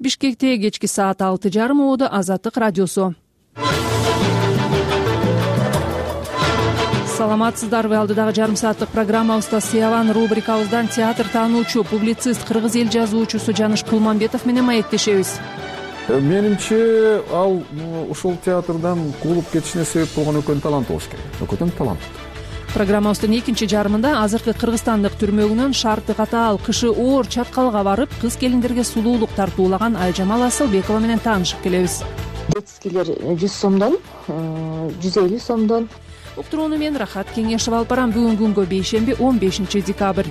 Бишкекте кечки саат 6:30 убада Азаттык радиосу. Саламатсыздарбы? Алдыдагы жарым сааттык программабызда Сыяван рубрикабыздан театр таануучу, публицист, кыргыз эл жазуучусу Жаныш Кулманбетов менен маектешебиз. Менимче ал ушул театрдан куулуп кетишине себеп болгон өкөн талант болуш керек. Өкөн талант. Программабыздын экинчи жарымында азыркы кыргызстандык түрмөгүнөн шарты катаал, кышы оор Чаткалга барып, кыз келиндерге сулуулук тартуулаган Айжамал Асылбекова менен таанышып келебиз. Детскийлер 100 сомдон, 150 сомдон. Уктурууну мен Рахат Кеңешева алып барам. Бүгүнкү күнгө бейшемби 15 декабрь.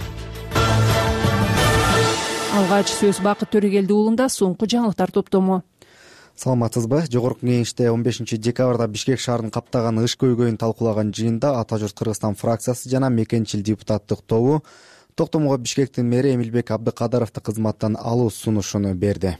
Алгач сөз Бакыт Төрөгелди уулунда, соңку жаңылыктар топтому. Саламатсызбы? Жогорку кеңеште 15 декабрда Бишкек шаарынын каптаган ыш көйгөйүн талкуулаган жыйында Ата журт Кыргызстан фракциясы жана мекенчил депутаттык тобу токтомго Бишкектин мэри Эмилбек Абдыкадыровду кызматтан алуу сунушун берди.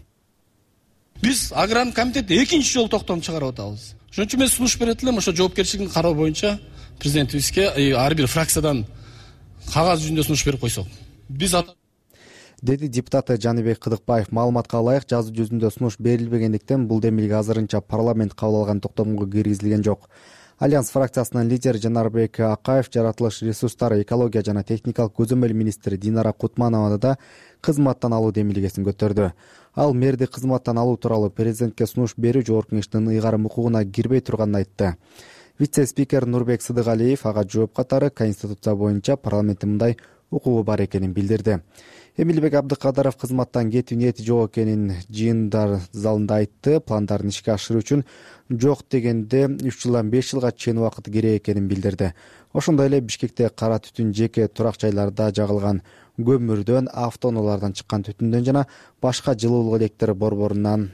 Биз аграрный комитет экинчи жолу токтом чыгарып атабыз. Ошон үчүн мен сунуш берет элем, ошо жоопкерчиликтин кароо боюнча президентибизге ар бир фракциядан кагаз жүзүндө сунуш берип койсок. Биз деди депутат Жаныбек Кыдыкбаев. Маалыматка ылайык, жазуу жүзүндө сунуш берилбегендиктен бул демилге азырынча парламент кабыл алган токтомго киргизилген жок. Альянс фракциясынын лидери Жанарбек Акаев, жаратылыш ресурстары, экология жана техникалык көзөмөл министри Динара Кутманованы да кызматтан алуу демилгесин көтөрдү. Ал мэрди кызматтан алуу тууралуу президентке сунуш берүү жогорку кеңештин ыйгарым укугуна кирбей турганын айтты. Вице-спикер Нурбек Сыдыгалиев ага жооп катары Конституция боюнча парламенттин мындай укугу бар экенин билдирди. Эмилбек Абдыкадыров кызматтан кетүү ниети жок экенин жыйындар залында айтты. Пландарын ишке ашыруу үчүн жок дегенде 3 жылдан 5 жылга чейин убакыт керек экенин билдирди. Ошондой эле Бишкекте кара түтүн жеке турак жайларда жагылган көмүрдөн, автоунаалардан чыккан түтүндөн жана башка жылуулук электр борборунан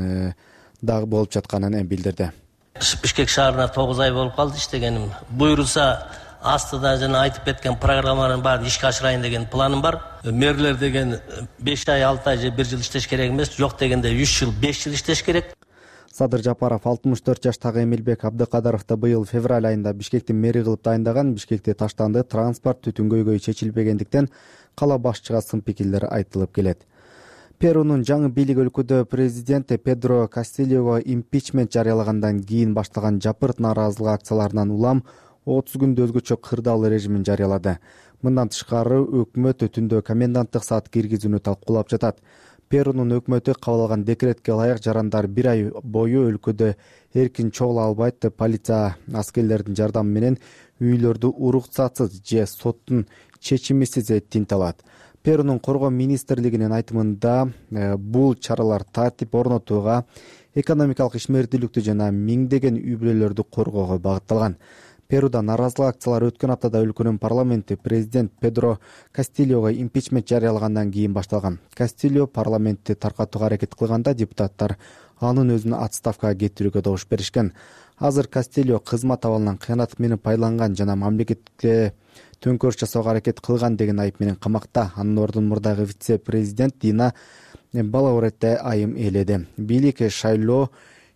дагы болуп жатканын билдирди. Бишкек шаарына 9 ай болуп калды иштегеним. Буйрулса астыда жана айтып кеткен программалардын баарын ишке ашырайын деген планым бар. Мэрлер деген 5 ай, 6 ай же 1 жыл иштеш керек эмес, жок дегенде 3 жыл, 5 жыл иштеш керек. Садыр Жапаров 64 жаштагы Эмилбек Абдыкадыровду быйыл февраль айында Бишкектин мэри кылып дайындаган. Бишкекте таштанды транспорт түтүн көйгөйү чечилбегендиктен кала башчыга сын пикирлер айтылып келет. Перунун жаңы бийлик өлкөдө президент Педро Кастилього импичмент жарыялагандан кийин башталган жапырт нааразылык акцияларынан улам 30 күндө өзгөчө кырдаал режимин жарыялады. Мындан тышкары өкмөт түндө коменданттык саат киргизүүнү талкуулап жатат. Перунун өкмөтү кабыл алган декретке ылайык жарандар 1 ай бою өлкөдө эркин чогула албайт. Полиция аскерлердин жардамы менен үйлөрдү уруксатсыз же соттун чечимисиз тинте алат. Перунун коргоо министрлигинин айтымында бул чаралар тартип орнотууга, экономикалык ишмердүүлүктү жана миңдеген үй бүлөлөрдү коргоого багытталган. Перуда нааразылык акциялары өткөн аптада өлкөнүн парламенти президент Педро Кастилього импичмент жарыялагандан кийин башталган. Кастильо парламентти таркатууга аракет кылганда депутаттар анын өзүн отставкага кетирүүгө добуш беришкен. Азыр Кастильо кызмат абалынан кыянат менен пайдаланган жана мамлекетке төңкөрүш жасоого аракет кылган деген айып менен камакта. Анын ордун мурдагы вице-президент Дина Балауретте айым ээледи. Бийлик шайлоо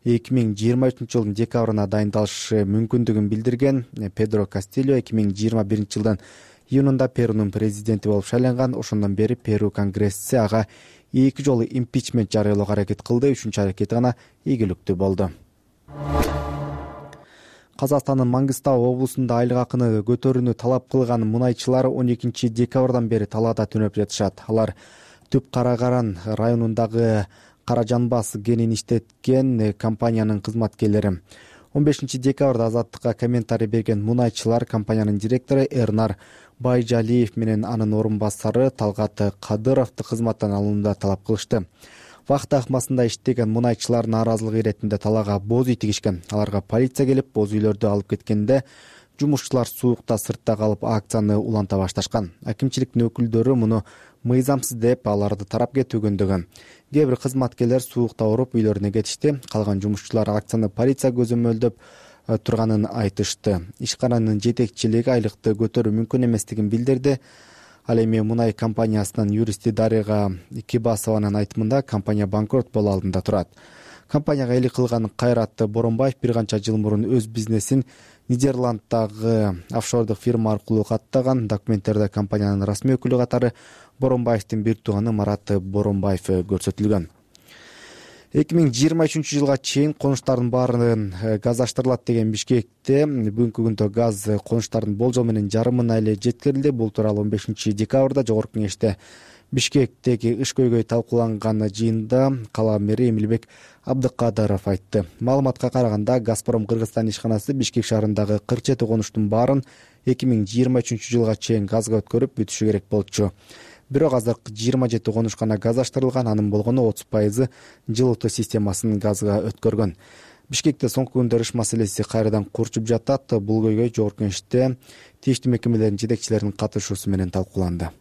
2023 жылдын декабрына дайындалышы мүмкүндүгүн билдирген. Педро Кастильо 2021 жылдын июнунда Перунун президенти болуп шайланган. Ошондон бери Перу конгресси ага 2 жолу импичмент жарыялоого аракет кылды. 3-үнчү аракети гана ийгиликтүү болду. Казакстандын Маңгыстау облусунда айлык акыны көтөрүүнү талап кылган мунайчылар 12 декабрдан бери талаада түнөп жатышат. Алар Түп Карагаран районундагы Каражанбас кенин иштеткен компаниянын кызматкерлери. 15 декабрда Азаттыкка комментарий берген мунайчылар компаниянын директору Эрнар Байжалиев менен анын орун басары Талгат Кадыровду кызматтан алууда талап кылышты. Вакыт акмасында иштеген мунайчылар нааразылык иретинде талаага боз үй тигишкен. Аларга полиция келип, боз үйлөрдү алып кеткенде жумушчулар суукта сыртта калып акцияны уланта башташкан. Акимчиликтин өкүлдөрү муну мыйзамсыз деп аларды тарап кетүүгөндөгөн. Кээ бир кызматкерлер суукта ооруп үйлөрүнө кетишти. Калган жумушчулар акцияны полиция көзөмөлдөп турганын айтышты. Ишкананын жетекчилиги айлыкты көтөрүү мүмкүн эместигин билдирди. Ал эми мунай компаниясынын юристи Дарига Кибасованын айтымында компания банкрот болуу алдында турат. Компанияга элик кылган Кайрат Боронбаев бир канча жыл мурун өз бизнесин Нидерланддагы офшордук фирма аркылуу каттаган. Документтерде компаниянын расмий өкүлү катары Боронбаевдин бир тууганы Марат Боронбаев көрсөтүлгөн. 2023 жылга чейин конуштардын баарын газдаштырылат деген Бишкекте бүгүнкү күндө газ конуштардын болжол менен жарымына эле жеткирилди. Бул тууралуу 15 декабрда Жогорку Кеңеште Бишкектеги иш көйгөй талкууланган жыйында кала мэри Эмилбек Абдыкадыров айтты. Маалыматка караганда Газпром Кыргызстан ишканасы Бишкек шаарындагы 47 конуштун баарын 2023 жылга чейин газга өткөрүп бүтүшү керек болчу. Бирок азыркы 27 конуш гана газдаштырылган, анын болгону 30% жылытуу системасын газга өткөргөн. Бишкекте соңку күндөр иш маселеси кайрадан курчуп жатат. Бул көйгөй Жогорку Кеңеште тийиштүү мекемелердин жетекчилеринин катышуусу менен талкууланды.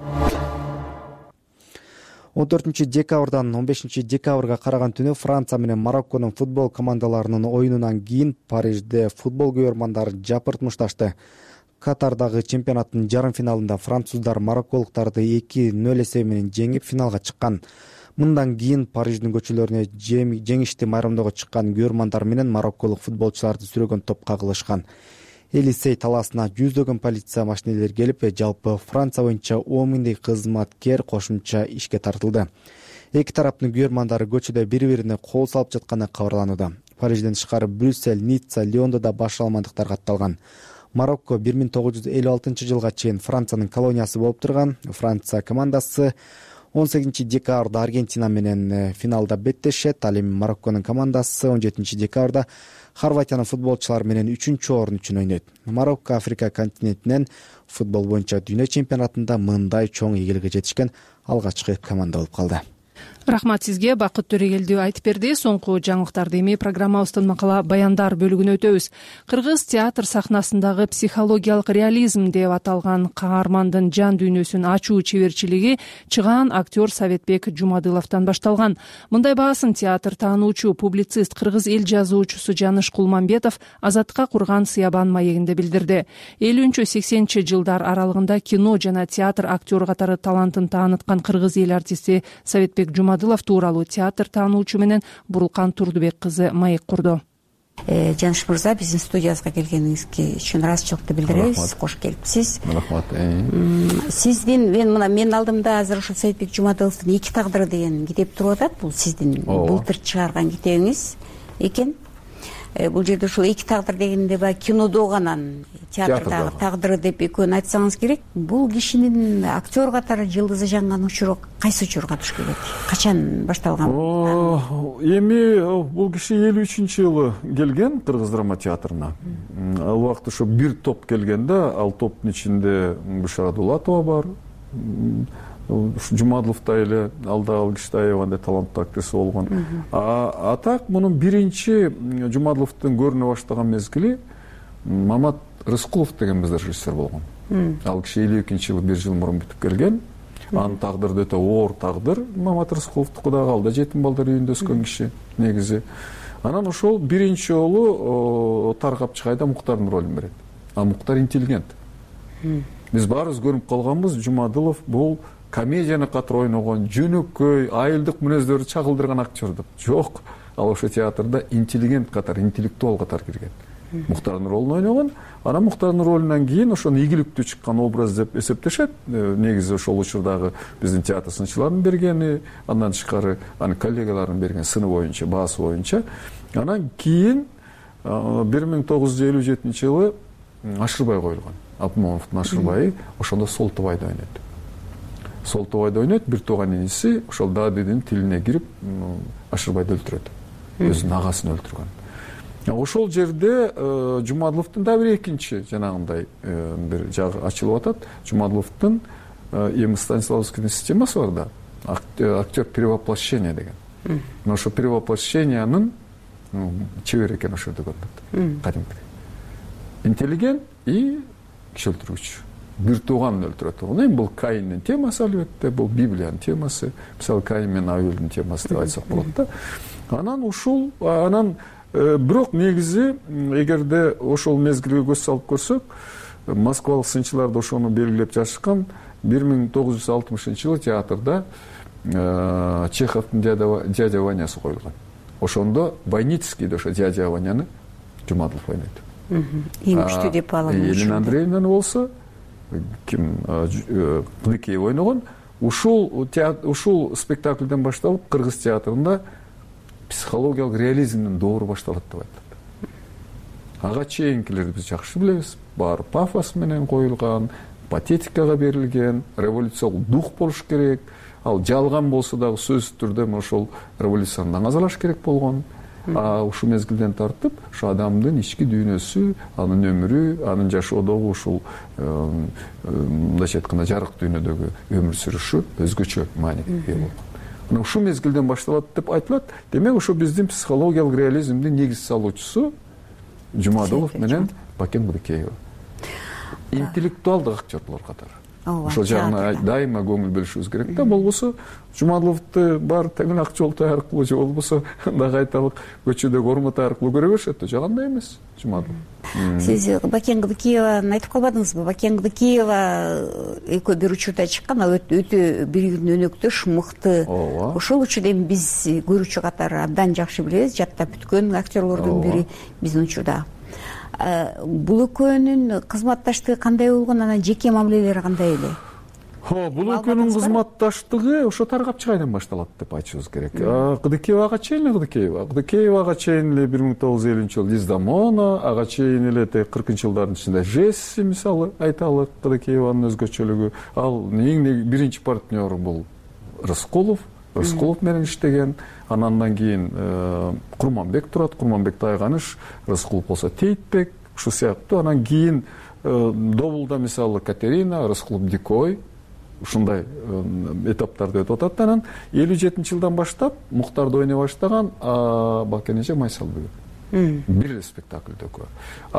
14 декабрдан 15 декабрга караган түнү Франция менен Марокконун футбол командаларынын оюнунан кийин Парижде футбол көрөрмандары жапыртмышташты. Катардагы чемпионаттын жарым финалында француздар марокколуктарды 2-0 эсеби менен жеңип финалга чыккан. Мындан кийин Париждин көчөлөрүнө жеңиштүү майрамдоого чыккан көрөрмандар менен марокколук футболчуларды сүрөгөн топко кагылышкан. Элисей талаасына жүздөгөн полиция машинелери келип, жалпы Франция боюнча 10 миңдей кызматкер кошумча ишке тартылды. Эки тараптын көрөрмандары көчөдө бири-бирине кол салып жатканы кабарланууда. Парижден тышкары Брюссель, Ницца, Лиондо да баш алмандыктар катталган. Марокко 1956 жылга чейин Франциянын колониясы болуп турган. Франция командасы 18 декабрда Аргентина менен финалда беттешет. Ал эми Марокконун командасы 17 декабрда Хорватиянын футболчулары менен 3-орун үчүн ойнойт. Марокко Африка континентинен футбол боюнча дүйнө чемпионатында мындай чоң ийгиликке жетишкен алгачкы команда болуп калды. Рахмат сизге, Бакыт Төрегелдүү айтып берди. Соңку жаңылыктарды эми программабыздын макала баяндар бөлүгүнө өтөбүз. Кыргыз театр сахнасындагы психологиялык реализм деп аталган каармандын жан дүйнөсүн ачуу чеберчилиги чыгаан актер Советбек Жумадыловдон башталган. Мындай баасын театр таануучу публицист кыргыз эл жазуучусу Жаныш Кулманбетов Азаттыкка курган Сыябан маегинде билдирди. 50-80 жылдар аралыгында кино жана театр актеру катары талантын тааныткан кыргыз эл артисти Советбек Жумадылов тууралуу театр таануучу менен Бурулкан Турдубек кызы маек курду. Жаныш мырза, биздин студиябызга келгениңизге үчүн ыраазычылыкты билдиребиз. Кош келипсиз. Рахмат. Сиздин менин алдымда азыр ушул Советбек Жумадыловдун «Эки тагдыры» деген китеп туруп атат. Бул сиздин былтыр чыгарган китебиңиз экен. Бул жерде ушул «Эки тагдыр» дегенде баягы кинодогу анан театрдагы тагдыры деп экөөнү айтсаңыз керек. Бул кишинин актер катары жылдызы жанган учуру кайсы учурга туш келет? Качан башталган? Эми бул киши 53-жылы келген Кыргыз драма театрына. Ал убакта ошо бир топ келгенде, ал топтун ичинде Бушара Дулатова бар, Жумадыловтай эле, ал киши аябай таланттуу актриса болгон. А так мунун биринчи Жумадыловдун көрүнө баштаган мезгили Мамат Рыскулов деген биздин режиссер болгон. Ал киши 52-жылы бир жыл мурун бүтүп келген. Анын тагдыры өтө оор тагдыр. Мамат Рыскуловдуку дагы, ал да жетим балдар үйүндө өскөн киши негизи. Анан ошол биринчи жолу таргап чыгайда Муктардын ролун берет. А Муктар интеллигент. Биз баарыбыз көрүп калганбыз, Жумадылов бул комедияны катар ойногон, жөнөкөй, айылдык мүнөздөрү чагылдырган актер деп. Жок, ал ошо театрда интеллигент катар, интеллектуал катар кирген. Муктардын ролун ойногон. Анан Муктардын ролунан кийин ошону ийгиликтүү чыккан образ деп эсептешет. Негизи ошол учурдагы биздин театр сынчыларынын бергени, андан тышкары анын коллегаларынын берген сыны боюнча, баасы боюнча. Анан кийин 1957-жылы Ашырбай коюлган. Абмоновдун Ашырбайы ошондо Солтубайда ойнойт. Солтубайда ойнойт, бир тууган иниси ошол Дадидин тилине кирип Ашырбайды өлтүрөт. Өзүнүн агасын өлтүргөн. Ошол жерде Жумадыловдун да бир экинчи жанагындай бир жагы ачылып атат. Жумадыловдун эми Станиславскийдин системасы бар да, актер перевоплощения деген. Ошо перевоплощениянын чебери экен ошол жерде көрүнөт. Кадимкидей. Интеллигент и киши өлтүрүүчү. Бир тууганын өлтүрөт. Эми бул Каиндин темасы албетте, бул Библиянын темасы. Мисалы Каин менен Авелдин темасы деп айтсак болот да. Анан бирок негизи эгерде ошол мезгилге көз салып көрсөк, москвалык сынчылар ошону белгилеп жазышкан. 1960-жылы театрда Чеховдун дядя Ванясы коюлган. Ошондо Бойницкийде ошо дядя Ваняны Жумадылов ойнойт. Эң күчтүү деп алам. Елена Андреевнаны болсо ким Кылыкеева ойногон. Ушул спектакльден башталып Кыргыз театрында психологиялык реализмдин доору башталат деп айтат. Ага чейинкилерди биз жакшы билебиз. Баары пафос менен коюлган, патетикага берилген, революциялык дух болуш керек. Ал жалган болсо дагы сөзсүз түрдө ошол революцияны даңазалаш керек болгон. Ушул мезгилден тартып, ушу адамдын ички дүйнөсү, анын өмүрү, анын жашоодогу ушул мындайча айтканда жарык дүйнөдөгү өмүр сүрүшү өзгөчө мааниге ээ болгон. Мына ушул мезгилден башталат деп айтылат. Демек ошо биздин психологиялык реализмдин негиз салуучусу Жумадылов менен Бакен Кыдыкеева. Интеллектуалдык актерлор катары. Ошол жагына дайыма көңүл бөлүшүбүз керек да. Болбосо Жумадыловду бар тегин ак жолтой аркылуу же болбосо дагы айталык көчөдөгү Ормат аркылуу көрө беришет да. Жагандай эмес Жумадылов. Сиз Бакен Кыдыкееваны айтып калбадыңызбы? Бакен Кыдыкеева экөө бир учурда чыккан, ал өтө бир өнөктөш, мыкты. Ошол учурда эми биз көрүүчү катары абдан жакшы билебиз, жаттап бүткөн актерлордун бири биздин учурда. Бул экөөнүн кызматташтыгы кандай болгон, анан жеке мамилелери кандай эле? Бул экөөнүн кызматташтыгы ошо Таргапчы айдан башталат деп айтышыбыз керек. Кыдыкеевага чейин Кыдыкеевага чейин эле 1950-жылы Диздамона, ага чейин эле 40-жылдардын ичинде Жесси мисалы айталык, Кыдыкееванын өзгөчөлүгү. Ал эң биринчи партнеру бул Рыскулов менен иштеген. Андан кийин Курманбек турат, Курманбек Тайганыш, Рыскулов болсо Тейтбек, ушул сыяктуу. Анан кийин Добулда мисалы Катерина, Рыскулов Дикой, ушундай этаптарды өтүп атат. Анан 57-жылдан баштап Муктарды ойной баштаган Бакен эже Майсалбек. Бир эле спектакльдөгү.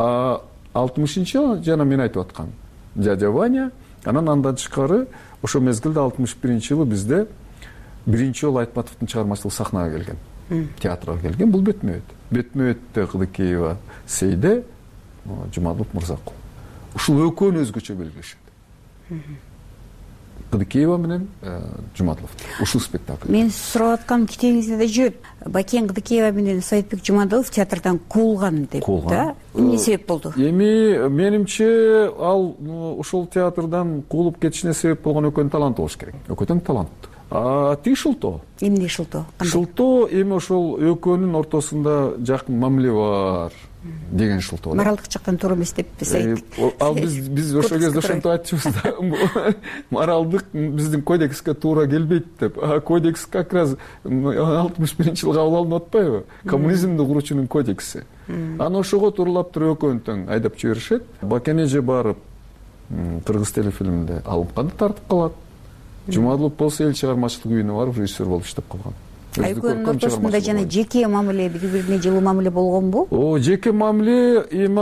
60-жылы жана мен айтып аткан Дядя Ваня, анан тышкары ошо мезгилде 61-жылы бизде биринчи жолу Айтматовдун чыгармачылык сахнага келген, театрга келген. Бул Бетмөбөттө Кыдыкеева Сейде, Жумадылов Мырзакул. Ушул экөөнү өзгөчө белгилешет. Кыдыкеева менен Жумадылов. Ушул спектакль. Мен сурап аткан китебиңизде да жүрөт. Бакен Кыдыкеева менен Саитбек Жумадылов театрдан куулган деп да. Эмне себеп болду? Эми менимче ал ошол театрдан куулуп кетишине себеп болгон экөөнүн таланты болуш керек. Экөөтөң таланттуу. Тиги шылтоо. Эмне шылтоо? Шылтоо эми ошол экөөнүн ортосунда жакын мамиле бар деген шылтоо. Моралдык жактан туура эмес деп Саит. Ал биз ошол кезде ошентип айтчубуз да. Моралдык биздин кодекске туура келбейт деп. Кодекс как раз 61-жылы кабыл алынып атпайбы? Коммунизмди куруучунун кодекси. Аны ошого тууралап туруп экөөнүн тең айдап жиберишет. Бакен эже барып Кыргыз телефильминде алымканды тартып калат. Жумадылов болсо эл чыгармачылык үйүнө барып режиссер болуп иштеп калган. Экөөнүн ортосунда жана жеке мамиле, бири-бирине жылуу мамиле болгонбу? Жеке мамиле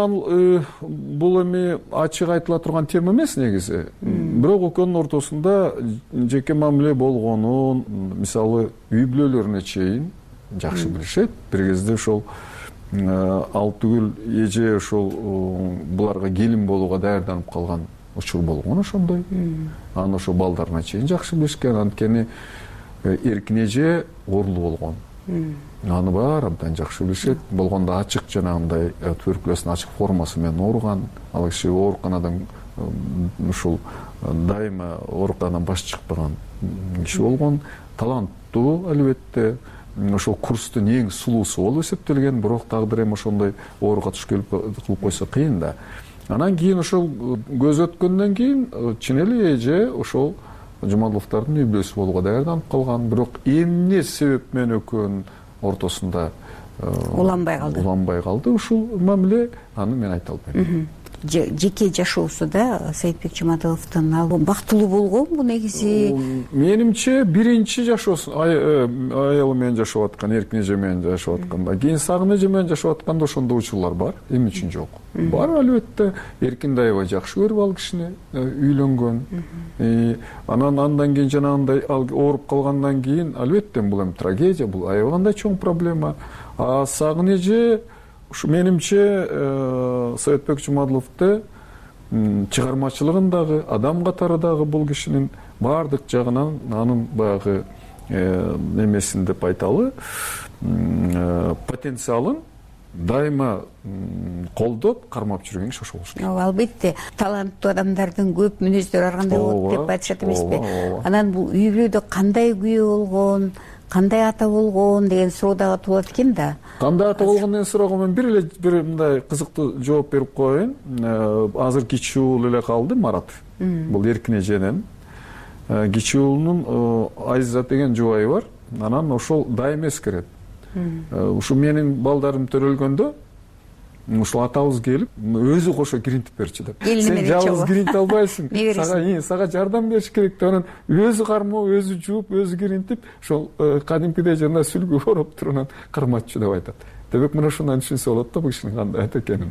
бул эми ачык айтыла турган тема эмес негизи. Бирок экөөнүн ортосунда жеке мамиле болгонун, мисалы, үй бүлөлөрүнө чейин жакшы билишет. Бир кезде ошол ал түгүл эже ошол буларга келин болууга даярданып калган учур болгон ошондой. Аны ошо балдарына чейин жакшы билишкен. Анткени Эркин эже оорулуу болгон. Аны баары абдан жакшы билишет. Болгондо ачык жанагындай туберкулездин ачык формасы менен ооруган. Ал киши ооруканадан ушул дайыма ооруканадан баш чыкпаган киши болгон. Таланттуу албетте. Ошол курстун эң сулуусу болуп эсептелген. Бирок тагдыр эми ошондой ооруга туш кылып койсо кыйын да. Анан кийин ошол көз өткөндөн кийин чын эле эже ошол Жумадыловдордун үй бүлөсү болууга даярданып калган. Бирок эмне себеп менен экөөнүн ортосунда уланбай калды ушул мамиле, аны мен айта албайм. Жеке жашоосуда Саитбек Жумадыловдун ал бактылуу болгонбу негизи? Менимче биринчи жашоосу аялы менен жашап аткан, Эркин эже менен жашап атканда, кийин Сагын эже менен жашап атканда ошондой учурлар бар. Эмне үчүн жок? Бар албетте. Эркин дайыба жакшы көрүп ал кишини, үйлөнгөн. Андан кийин жанагындай ооруп калгандан кийин албетте бул эми трагедия, бул аябагандай чоң проблема. Сагын эже ушу менимче Саитбек Жумадыловду чыгармачылыгын дагы, адам катары дагы бул кишинин баардык жагынан анын баягы немесин деп айталы, потенциалын дайыма колдоп, кармап жүргөн киши ошол болуш керек. Албетте, таланттуу адамдардын көп мүнөздөрү ар кандай болот деп айтышат эмеспи? Анан бул үй бүлөдө кандай күйөө болгон, кандай ата болгон деген суроо дагы туулат экен да. Кандай ата болгон деген суроого мен бир мындай кызыктуу жооп берип коеюн. Азыр кичи уул эле калды, Марат. Бул Эркин эженин. Кичи уулунун Айза деген жубайы бар. Анан ошол дайым эскерет. Ушу менин балдарым төрөлгөндө ушул атабыз келип өзү кошо киринтип берчү деп. Сен жалгыз киринте албайсың. Сага жардам бериш керек деп анан өзү кармоо, өзү жууп, өзү киринтип, ошол кадимкидей жана сүлгү ороп туруп анан карматчу деп айтат. Демек мына ушундан түшүнсө болот да бул кишинин кандай ата экенин.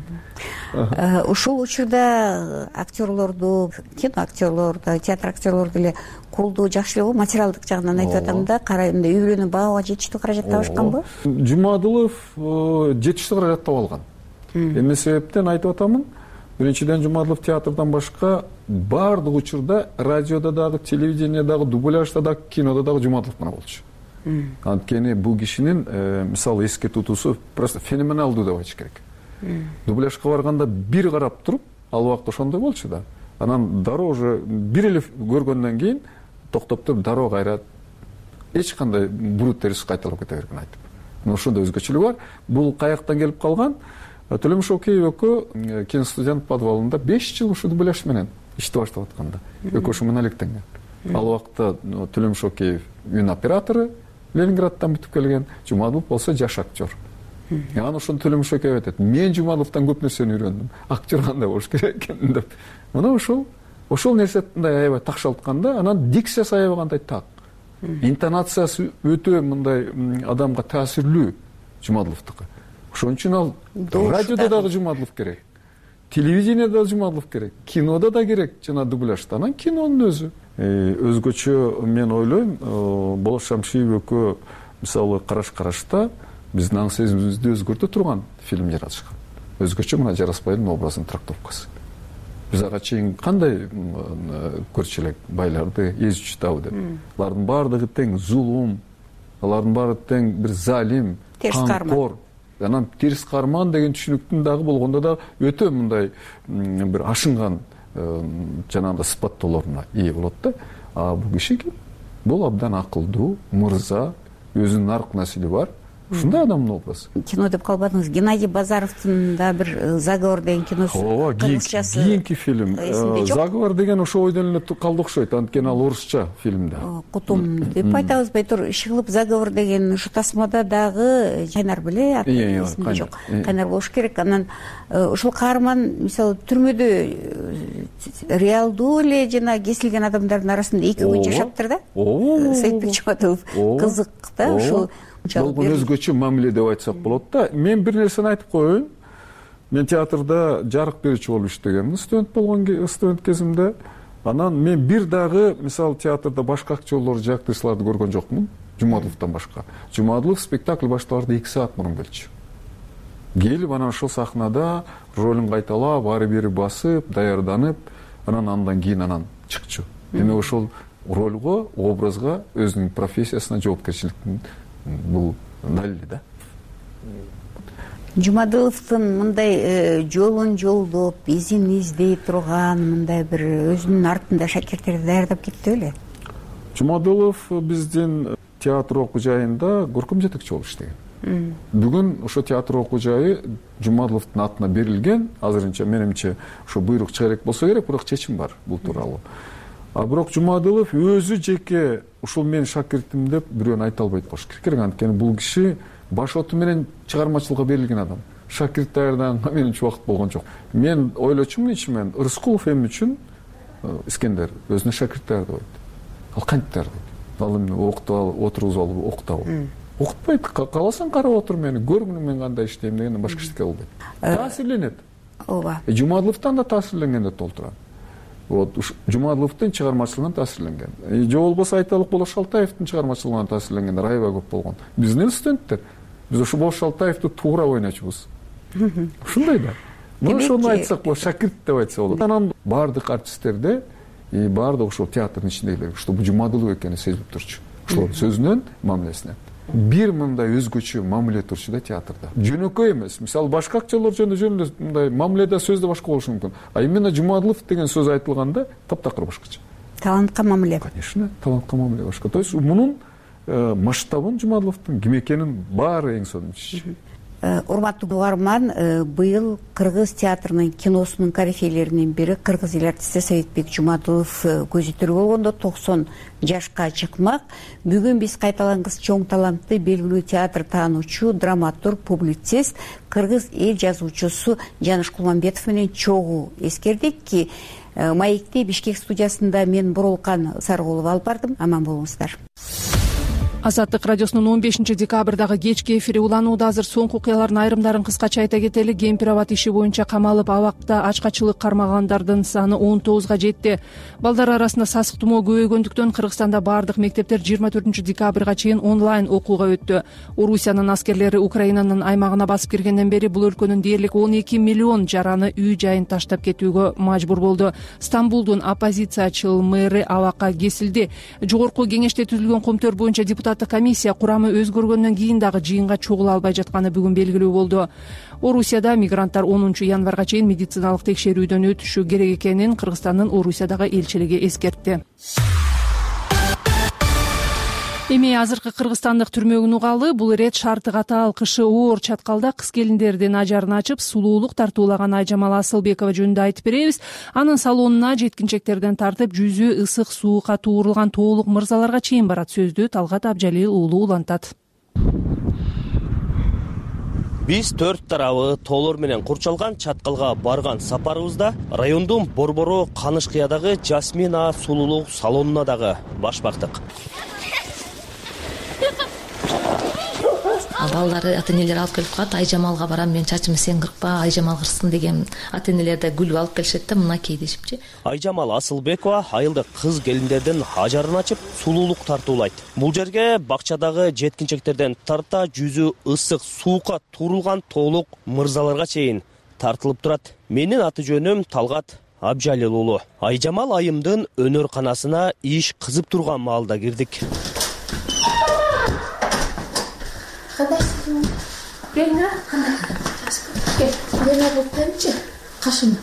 Ушул учурда актерлорду, кино актерлорду, театр актерлорду эле колдоо жакшы эле го, материалдык жагынан айтып атам да, карайм да үй бүлөнү багууга жетиштүү каражат табышканбы? Жумадылов жетиштүү каражат таба алган. Эмне себептен айтып атамын? Биринчиден, Жумадылов театрдан башка баардык учурда радиодо дагы, телевидениедагы, дубляжда дагы, кинодо дагы Жумадылов менен болчу. Анткени бул кишинин мисалы эске тутуусу просто феноменалдуу деп айтыш керек. Дубляжга барганда бир карап туруп, ал убакта ошондой болчу да. Анан дароо уже бир эле көргөндөн кийин токтоп туруп дароо кайра эч кандай буруу терс кайталап кете берген айтып. Ошондой өзгөчөлүгү бар. Бул каяктан келип калган? Төлөмүш Океев экөө киностудент подвалында 5 жыл ушу дубляж менен ишти баштап атканда. Экөө ушу моноликтен. Ал убакта Төлөмүш Океев үн оператору, Ленинградтан бүтүп келген, Жумадылов болсо жаш актер. Анан ошону Төлөмүш Океев айтат: "Мен Жумадыловдон көп нерсени үйрөндүм. Актер кандай болуш керек экен" деп. Мына ошол нерсе мындай аябай такшалтканда, анан дикциясы аябай кандай так. Интонациясы өтө мындай адамга таасирлүү Жумадыловдуку. Ошон үчүн ал радиодо дагы Жумадылов керек. Телевидениеде да Жумадылов керек. Кинодо да керек, жана дубляжда. Анан кинонун өзү. Өзгөчө мен ойлойм, Болот Шамшиев экөө мисалы караш-карашта биздин аң сезимибизди өзгөртө турган фильм жаратышкан. Өзгөчө мына Жараспайдын образынын трактовкасы. Биз ага чейин кандай көрчү элек байларды эзүүчү табы деп. Алардын баардыгы тең зулум, алардын баары тең бир залим, камкор. Анан терс карман деген түшүнүктүн дагы болгондо да өтө мындай бир ашынган жанагындай сыпаттоолоруна ээ болот да. Бул киши бул абдан акылдуу, мырза, өзүнүн арк насили бар. Ушундай адамдын образы. Кино деп калбадыңыз. Геннадий Базаровдун да бир "Заговор" деген киносу. Кийинки фильм. "Заговор" деген ошо ойдон эле калды окшойт. Анткени ал орусча фильмде. Кутум деп айтабыз байтур. Ишыгылып "Заговор" деген ушу тасмада дагы Кайнар беле, эсимде жок. Кайнар болуш керек. Анан ушул каарман мисалы түрмөдө реалдуу эле жана кесилген адамдардын арасында 2 күн жашаптыр да. Саитбек Жумадылов кызык да ушул болгон өзгөчө мамиле деп айтсак болот да. Мен бир нерсени айтып коеюн. Мен театрда жарык берүүчү болуп иштегенмин студент кезимде. Анан мен бир дагы мисалы театрда башка актерлорду, актрисаларды көргөн жокмун, Жумадыловдон башка. Жумадылов спектакль башталарда 2 саат мурун келчү. Келип анан ошол сахнада ролун кайталап, ары бери басып, даярданып, андан кийин чыкчу. Демек ошол ролго, образга, өзүнүн профессиясына жоопкерчиликтин бул далили да. Жумадыловдун мындай жолун жолдоп, изин издей турган мындай бир өзүнүн артында шакирттерди даярдап кетти беле? Жумадылов биздин театр окуу жайында көркөм жетекчи болуп иштеген. Бүгүн ошо театр окуу жайы Жумадыловдун атына берилген. Азырынча менимче ошо буйрук чыга элек болсо керек, бирок чечим бар бул тууралуу. Бирок Жумадылов өзү жеке ушул менин шакиртим деп бирөөнү айта албайт болуш керек. Анткени бул киши башоту менен чыгармачылыкка берилген адам. Шакирт даярдаганга менимче убакыт болгон жок. Мен ойлочумун ичимен, Рыскулов эми үчүн Искендер өзүнө шакирт даярдабайт. Ал кантип даярдайт? Ал эми окутуп отургузуп алып окутабы? Окутпайт. Кааласаң карап отур мени, көргүн мен кандай иштейм дегенден башка эчтеке кылбайт. Таасирленет. Ооба. Жумадыловдон да таасирленгенде толтурат. Вот Жумадыловдун чыгармачылыгынан таасирленген. Же болбосо айталык Болот Шалтаевдин чыгармачылыгынан таасирленгендер аябай көп болгон. Биздин студенттер, биз ошо Болот Шалтаевди туура ойночубуз. Ушундай да. Мына ошону айтсак болот, шакирт деп айтса болот. Анан баардык артисттерде баардык ошол театрдын ичиндегилер ушул Жумадылов экенин сезип турчу. Ошол сөзүнөн, мамилесинен. Бир мындай өзгөчө мамиле турчу да театрда. Жөнөкөй эмес. Мисалы башка актерлор жөнүндө мындай мамиледе сөздө башка болушу мүмкүн. А именно Жумадылов деген сөз айтылганда таптакыр башкача. Талантка мамиле. Конечно, талантка мамиле башка. То есть мунун масштабын Жумадыловдун ким экенин баары эң сонун чечишет. Урматтуу угарман, быйыл кыргыз театрынын киносунун корифейлеринин бири кыргыз эл артисти Советбек Жумадылов көзү тирүү болгондо 90 жашка чыкмак. Бүгүн биз кайталангыс чоң таланттуу белгилүү театр таануучу, драматург, публицист, кыргыз эл жазуучусу Жаныш Кулмамбетов менен чогуу эскердик ки маекти Бишкек студиясында мен Бурулкан Сарыгулова алып бардым. Аман болуңуздар. Азаттык радиосунун 15 декабрдагы кечки эфири уланууда. Азыр соңку окуялардын айрымдарын кыскача айта кетели. Кемпир-абад иши боюнча камалып абакта ачкачылык кармагандардын саны 19га жетти. Балдар арасында сасык тумоо көбөйгөндүктөн Кыргызстанда бардык мектептер 24 декабрга чейин онлайн окууга өттү. Орусиянын аскерлери Украинанын аймагына басып киргенден бери бул өлкөнүн дээрлик 12 миллион жараны үй жайын таштап кетүүгө мажбур болду. Стамбулдун оппозициячыл мэри абакка кесилди. Жогорку кеңеште түзүлгөн коомтор боюнча депутаттык комиссия курамы өзгөргөндөн кийин дагы жыйынга чогула албай жатканы бүгүн белгилүү болду. Орусияда мигранттар 10 январга чейин медициналык текшерүүдөн өтүшү керек экенин Кыргызстандын Орусиядагы элчилиги эскертти. Эми азыркы кыргызстандык түрмөгүн угалы. Бул ирет шарты катаал, кышы оор чаткалда кыз келиндердин ажарын ачып, сулуулук тартуулаган Айжамал Асылбекова жөнүндө айтып беребиз. Анын салонуна жеткинчектерден тартып, жүзү ысык суукка туурулган тоолук мырзаларга чейин барат. Сөздү Талгат Абжалил уулу улантат. Биз төрт тарабы тоолор менен курчалган чаткалга барган сапарыбызда райондун Борбору Канышкыядагы Жасмина сулуулук салонуна дагы баш бактык. Балдары ата-энелер алып келип калат. Айжамалга барам, мен чачымды сен кыркпа, Айжамал кырсын деген ата-энелер да гүл алып келишет да, мынакей дешипчи. Айжамал Асылбекова айылдык кыз келиндердин ажарын ачып, сулуулук тартуулайт. Бул жерге бакчадагы жеткинчектерден тарта жүзү ысык суукка туурулган тоолук мырзаларга чейин тартылып турат. Менин аты жөнүм Талгат Абжалил уулу. Айжамал айымдын өнөр-канасына иш кызып турган маалда кирдик. Кандайсың? Келиңер, кандай? Кел, мен алып берчи. Кашым.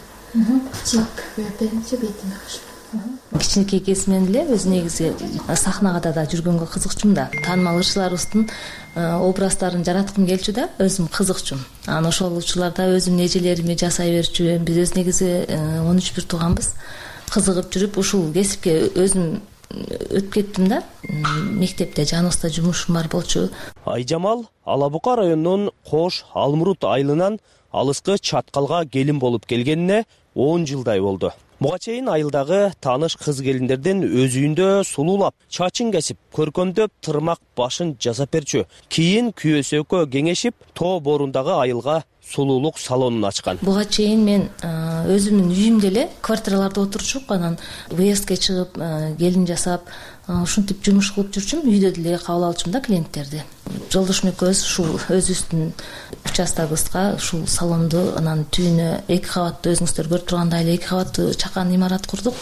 Чек берчи бетиме кашым. Кичинекей кезинен эле өз негизи сахнага да жүргөнгө кызыкчумун да. Таанымал ырчыларыбыздын образдарын жараткым келчү да, өзүм кызыкчумун. Анан ошол учурларда өзүмдүн эжелерими жасай берчүмүн. Биз өз негизи 13 бир тууганбыз. Кызыгып жүрүп ушул кесипке өзүм өтүп кеттим да. Мектепте жаныбызда жумушум бар болчу. Айжамал Алабука районунун Кош Алмурут айылынан алыскы чаткалга келин болуп келгенине 10 жылдай болду. Буга чейин айылдагы тааныш кыз келиндердин өз үйүндө сулуулап, чачын кесип, көркөмдөп, тырмак башын жасап берчү. Кийин күйөөсү экөө кеңешип, тоо борундагы айылга сулуулук салонун ачкан. Буга чейин мен өзүмдүн үйүмдө эле квартираларда отурчуп, анан выездке чыгып, келин жасап, ушинтип жумуш кылып жүрчүм. Үйдө деле кабыл алчумун да клиенттерди. Жолдошум экөөбүз ушул өзүбүздүн участогыбызга ушул салонду, анан түбүнө 2 кабаттуу, өзүңүздөр көрүп тургандай эле 2 кабаттуу чакан имарат курдук.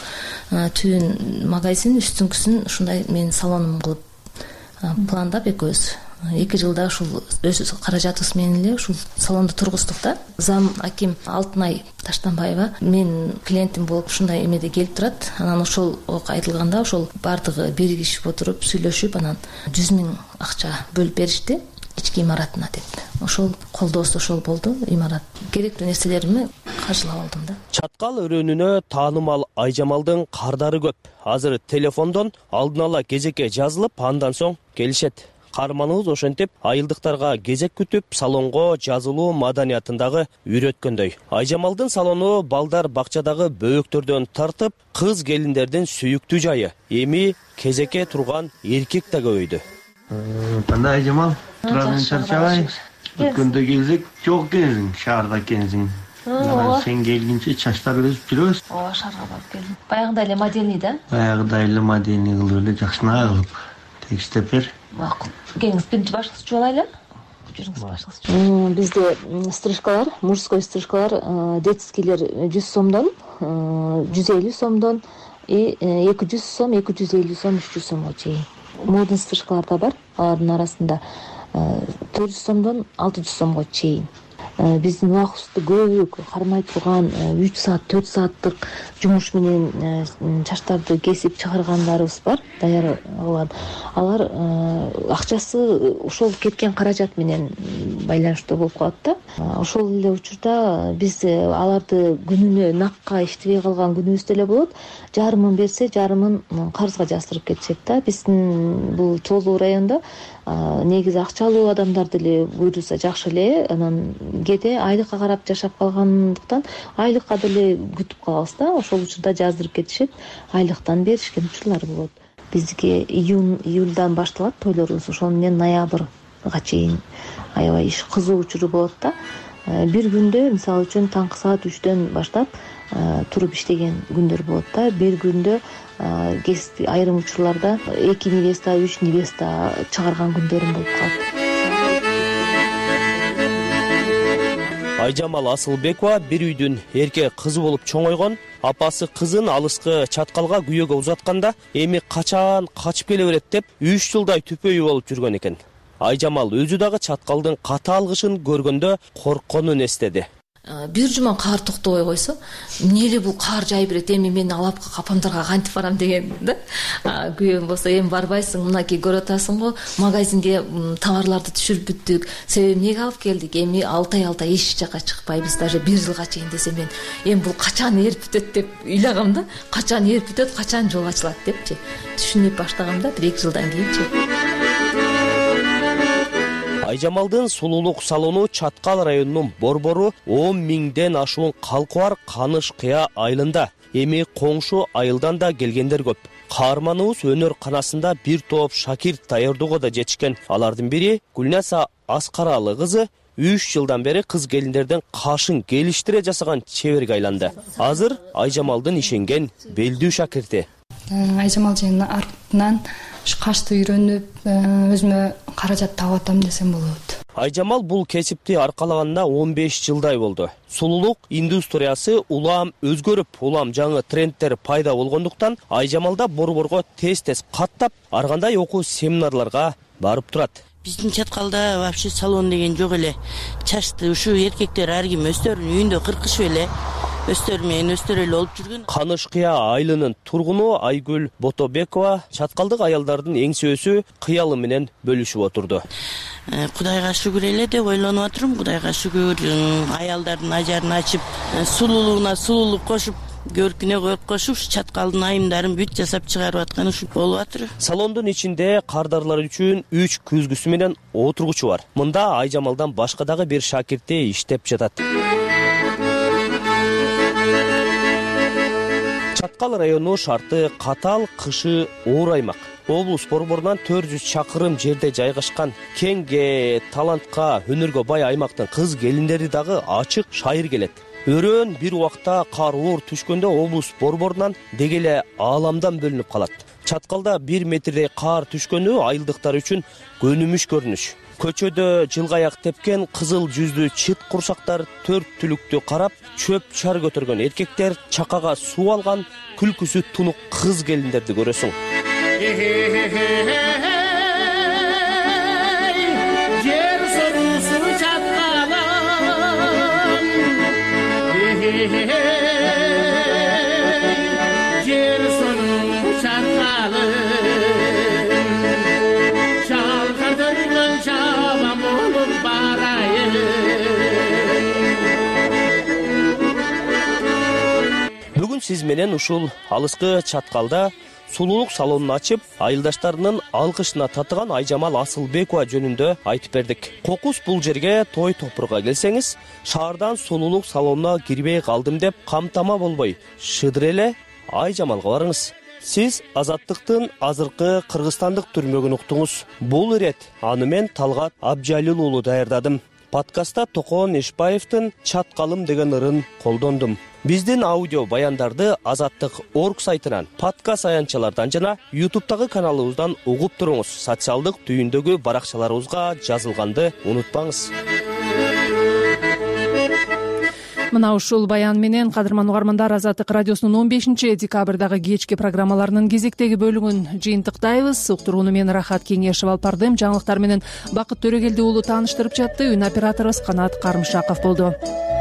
Түбүн магазин, үстүңкүсүн ушундай менин салонум кылып пландап экөөбүз 2 жылда ушул өз каражатыбыз менен эле ушул салонду тургуздук да. Зам аким Алтынай Таштанбаева мен клиентим болуп ушундай эмеде келип турат. Анан ошол айтылганда ошол бардыгы биригишип отуруп сүйлөшүп, анан 100 000 акча бөлүп беришти ички имаратына деп. Ошол колдоосу ошол болду. Имарат керектүү нерселеримди каржылап алдым да. Чаткал өрөөнүнө таанымал Айжамалдын кардары көп. Азыр телефондон алдын ала кезекке жазылып, андан соң келишет. Карманыбыз ошентип айылдыктарга кезек күтүп, салонго жазылуу маданиятындагы үйрөткөндөй. Айжамалдын салону балдар бакчадагы бөөктөрдөн тартып, кыз келиндердин сүйүктүү жайы. Эми кезекке турган эркек да көбөйдү. Кандай Айжамал? Турабын чарчабай. Өткөндө келсек, жок экенсиң, шаарда экенсиң. Сен келгенче чачтар өсүп жүрөбүз. Ооба, шаарга барып келдим. Баягыдай эле модельный да? Баягыдай эле модельный кылып эле жакшына кылып текстеп бер. Макул. Келиңиз, биринчи башкычы алайлы. Жүрүңүз башкычы. Бизде стрижкалар, мужской стрижкалар, детскийлер 100 сомдон, 150 сомдон, 200 сом, 250 сом, 300 сомго чейин. Модный стрижкалар да бар. Алардын арасында 400 сомдон 600 сомго чейин. биздин убагыбызды көбүрөөк кармай турган 3 саат 4 сааттык жумуш менен чачтарды кесип чыгаргандарыбыз бар, даяр кылган. Алар акчасы ошол кеткен каражат менен байланыштуу болуп калат да. Ошол эле учурда биз аларды күнүнө накка иштебей калган күнүбүз деле болот. Жарымын берсе, жарымын карызга жаздырып кетишет да. Биздин бул Чолуу районунда негизи акчалуу адамдар деле буйруса жакшы эле, анан кээде айлыкка карап жашап калгандыктан айлыкка деле күтүп калабыз да. Ошол учурда жаздырып кетишет, айлыктан беришкен учурлар болот. Бизге июльдан башталат тойлорубуз, ошол менен ноябрга чейин аябай иш кызуу учуру болот да. Бир күндө мисалы үчүн таңкы саат 3дөн баштап туруп иштеген күндөр болот да. Бир күндө айрым учурларда 2 невеста, 3 невеста чыгарган күндөрүм болуп калат. Айжамал Асылбекова бир үйдүн эрке кызы болуп чоңойгон. Апасы кызын алыскы чаткалга күйөөгө узатканда эми качан качып келе берет деп 3 жылдай түпөйү болуп жүргөн экен. Айжамал өзү дагы чаткалдын катаал кышын көргөндө коркконун эстеди. Бир жума каар токтобой койсо, эмне эле бул каар жай берет, эми мен алап капамдарга кантип барам деген да. Күйөөм болсо, эми барбайсың, мынакей көрүп атасың го, магазинге товарларды түшүрүп бүттүк. Себеби эмнеге алып келдик? Эми 6 ай эч жака чыкпайбыз, даже 1 жылга чейин десем мен, эми бул качан эрип бүтөт деп ыйлагам да. Качан эрип бүтөт, качан жол ачылат депчи. Түшүнүп баштагам да 1-2 жылдан кийинчи. Айжамалдын сулуулук салону Чаткал районунун Борбору 10 миңден ашуун калкы бар Каныш Кыя айылында. Эми коңшу айылдан да келгендер көп. Каарманыбыз өнөр канасында бир топ шакирт даярдоого да жетишкен. Алардын бири Гүлнаса Аскаралы кызы 3 жылдан бери кыз келиндерден кашын келиштире жасаган чеберге айланды. Азыр Айжамалдын ишенген белдүү шакирти. Айжамал жайын артынан кашты үйрөнүп, өзүмө каражат таап атам десем болот. Айжамал бул кесипти аркалаганына 15 жылдай болду. Сулуулук индустриясы улам өзгөрүп, улам жаңы трендтер пайда болгондуктан Айжамалда борборго тез-тез каттап, ар кандай окуу семинарларга барып турат. Биздин Чаткалда вообще салон деген жок эле. Чачты ушу эркектер ар ким өздөрүнүн үйүндө кыркышып эле, өстөр менен өстөр эле болуп жүргөн. Каныш Кыя айылынын тургуну Айгүл Ботобекова чаткалдык аялдардын эң сөзү кыялы менен бөлүшүп отурду. Кудайга шүгүр эле деп ойлонуп атырмын. Кудайга шүгүр, аялдардын ажарын ачып, сулуулугуна сулуулук кошуп, көркүнө көрк кошуп, Чаткалдын айымдарын бүт жасап чыгарып атканы ушу болуп атыр. Салондун ичинде кардарлар үчүн 3 күзгүсү менен отургучу бар. Мында Айжамалдан башка дагы бир шакирти иштеп жатат. Чаткал району шарты катаал, кышы оор аймак. Облус борборунан 400 чакырым жерде жайгашкан кеңге, талантка, өнөргө бай аймактын кыз келиндери дагы ачык шайыр келет. Өрөөн бир убакта кар оор түшкөндө облус борборунан деги эле ааламдан бөлүнүп калат. Чаткалда 1 метрдей кар түшкөнү айылдыктар үчүн көнүмүш көрүнүш. Көчөдө жылгаяк тепкен кызыл жүздүү чыт курсактар төрт түлүктү карап, чөп чар көтөргөн эркектер, чакага суу алган, күлкүсү тунук кыз келиндерди көрөсүң. Бүгүн сиз менен ушул алыскы Чаткалда сулуулук салонун ачып, айылдаштарынын алкышына татыган Айжамал Асылбекова жөнүндө айтып бердик. Кокус бул жерге той топурга келсеңиз, шаардан сулуулук салонуна кирбей калдым деп камтама болбой, шыдыр эле Айжамалга барыңыз. Сиз Азаттыктын азыркы кыргызстандык түрмөгүн уктуңуз. Бул ирет аны мен Талгат Абжалил уулу даярдадым. Подкастта Токон Эшбаевдин Чаткалым деген ырын колдондум. Биздин аудио баяндарды Азаттык.орг сайтынан, подкаст аянтчалардан жана YouTube'дагы каналыбыздан угуп туруңуз. Социалдык түйүндөгү баракчаларыбызга жазылганды унутпаңыз. мына ушул баян менен кадырман угармандар, Азаттык радиосунун 15 декабрдагы кечки программаларынын кезектеги бөлүгүн жыйынтыктайбыз. Уктурууну мен Рахат Кеңешев алып бардым. Жаңылыктар менен Бакыт Төрөгелди уулу тааныштырып жатты. Үн операторубуз Канат Карымшаков болду.